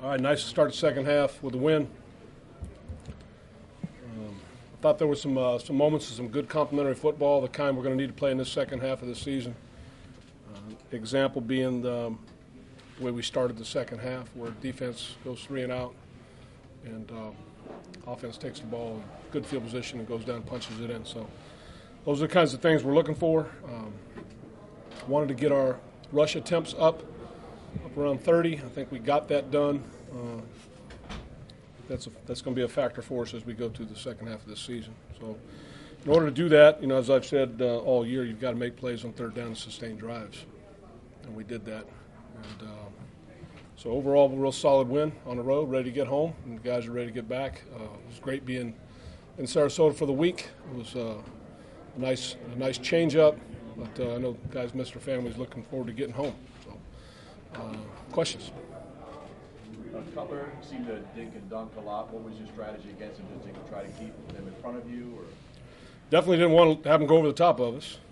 All right, nice to start the second half with a win. I thought there were some moments of some good complementary football, the kind we're going to need to play in this second half of the season. Example being the way we started the second half, where defense goes 3 and out, and offense takes the ball in good field position and goes down and punches it in. So those are the kinds of things we're looking for. Wanted to get our rush attempts up around 30. I think we got that done. That's going to be a factor for us as we go through the second half of this season. So in order to do that, as I've said all year, you've got to make plays on third down and sustain drives. And we did that. And so overall, a real solid win on the road, ready to get home, and the guys are ready to get back. It was great being in Sarasota for the week. It was a nice change-up, but I know guys miss their families, looking forward to getting home. So, questions? Cutler seemed to dink and dunk a lot. What was your strategy against him? Did you try to keep them in front of you? Or? Definitely didn't want to have him go over the top of us.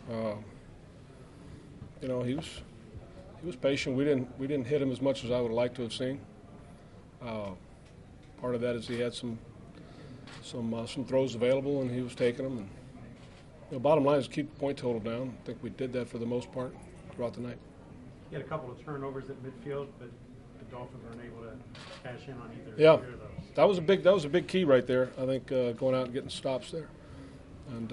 He was patient. We didn't hit him as much as I would have liked to have seen. Part of that is he had some throws available, and he was taking them. And the bottom line is keep the point total down. I think we did that for the most part throughout the night. You had a couple of turnovers at midfield, but the Dolphins weren't able to cash in on either. Yeah, of those. that was a big key right there. I think going out and getting stops there, and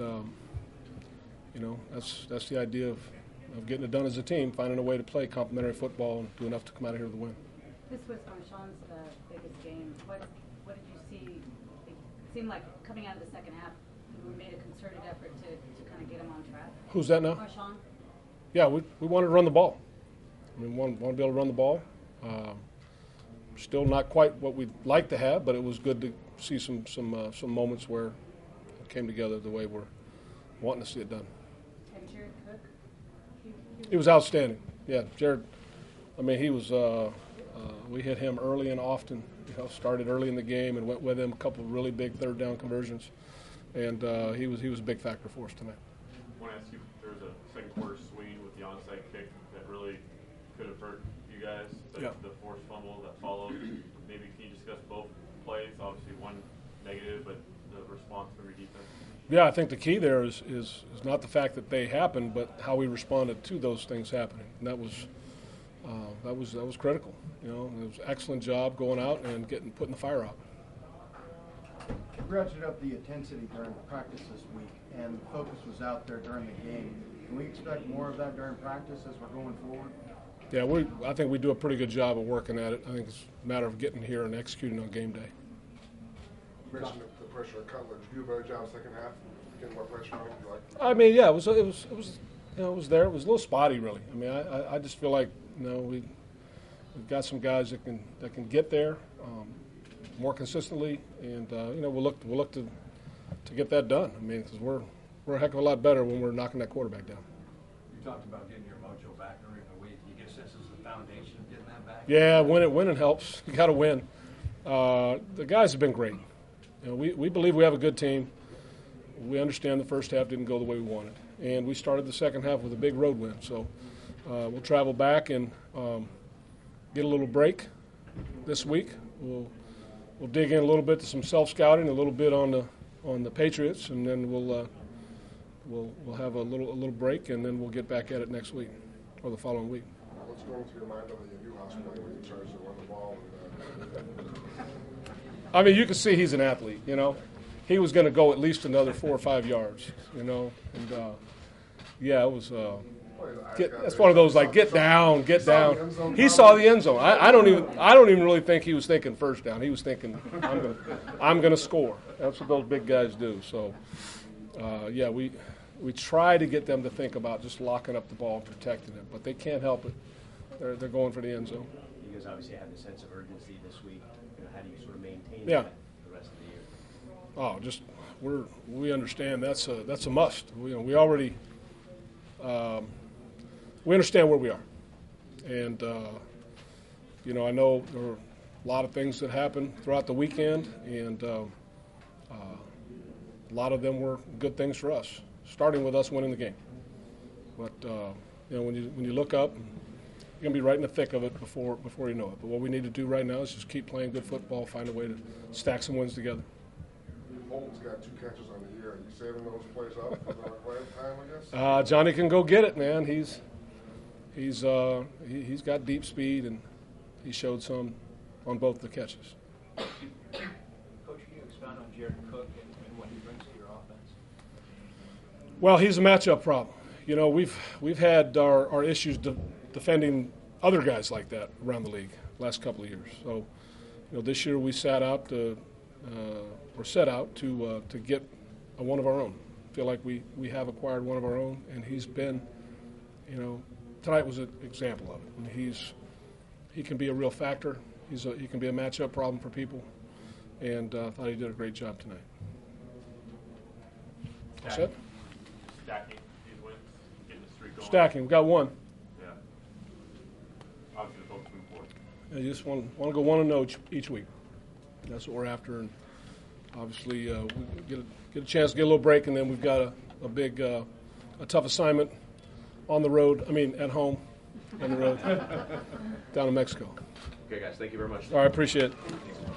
that's the idea of getting it done as a team, finding a way to play complementary football and do enough to come out of here with a win. This was Marshawn's biggest game. What did you see? It seemed like coming out of the second half, we made a concerted effort to kind of get him on track. Who's that now? Marshawn. Yeah, we wanted to run the ball. We want to be able to run the ball. Still not quite what we'd like to have, but it was good to see some moments where it came together the way we're wanting to see it done. And Jared Cook? He was outstanding. Yeah, Jared, he was we hit him early and often. Started early in the game and went with him a couple of really big third down conversions. And he was a big factor for us tonight. I want to ask you, there was a second quarter swing with the onside kick that really could have hurt you guys, the forced fumble that followed. Maybe can you discuss both plays? Obviously one negative, but the response from your defense. Yeah, I think the key there is not the fact that they happened, but how we responded to those things happening. And that was critical. It was an excellent job going out and putting the fire out. You ratcheted up the intensity during practice this week, and the focus was out there during the game. Can we expect more of that during practice as we're going forward? Yeah, I think we do a pretty good job of working at it. I think it's a matter of getting here and executing on game day. You mentioned the pressure on Cutler. Did you do a better job second half, getting more pressure on him? It was there. It was a little spotty, really. I just feel like we've got some guys that can get there more consistently, and we'll look to get that done. Because we're a heck of a lot better when we're knocking that quarterback down. You talked about getting your mojo back during the week. You get a sense as the foundation of getting that back? Yeah, winning helps. You got to win. The guys have been great. We believe we have a good team. We understand the first half didn't go the way we wanted, and we started the second half with a big road win. So we'll travel back and get a little break this week. We'll dig in a little bit to some self-scouting, a little bit on the Patriots, and then we'll have a little break, and then we'll get back at it next week or the following week. What's going through your mind on the Newhouse play when you charge to run the ball? You can see he's an athlete. He was going to go at least another 4 or 5 yards. It was. That's one of those get down. He saw the end zone. I don't even really think he was thinking first down. He was thinking I'm gonna score. That's what those big guys do. So we try to get them to think about just locking up the ball and protecting it, but they can't help it. They're going for the end zone. You guys obviously have the sense of urgency this week. How do you sort of maintain that for the rest of the year? We understand that's a must. We already. We understand where we are, and I know there were a lot of things that happened throughout the weekend, and a lot of them were good things for us, starting with us winning the game. But when you look up, you're gonna be right in the thick of it before you know it. But what we need to do right now is just keep playing good football, find a way to stack some wins together. Bolton's got 2 catches on the year. Are you saving those plays up for the right time, I guess? Johnny can go get it, man. He's got deep speed, and he showed some on both the catches. Coach, can you expound on Jared Cook and what he brings to your offense? Well, he's a matchup problem. You know, we've had our issues defending other guys like that around the league last couple of years. So, you know, this year we set out to get one of our own. Feel like we have acquired one of our own, and he's been, you know, tonight was an example of it. I mean, he can be a real factor. He can be a matchup problem for people, and I thought he did a great job tonight. What's that? Stacking these wins, getting the streak going. Stacking. We got one. Yeah. Obviously, the folks move forward. You just want to go 1-0 each week. That's what we're after, and obviously we get a chance to get a little break, and then we've got a big, a tough assignment on the road. I mean, at home, on the road, down in Mexico. Okay, guys, thank you very much. All right, appreciate it.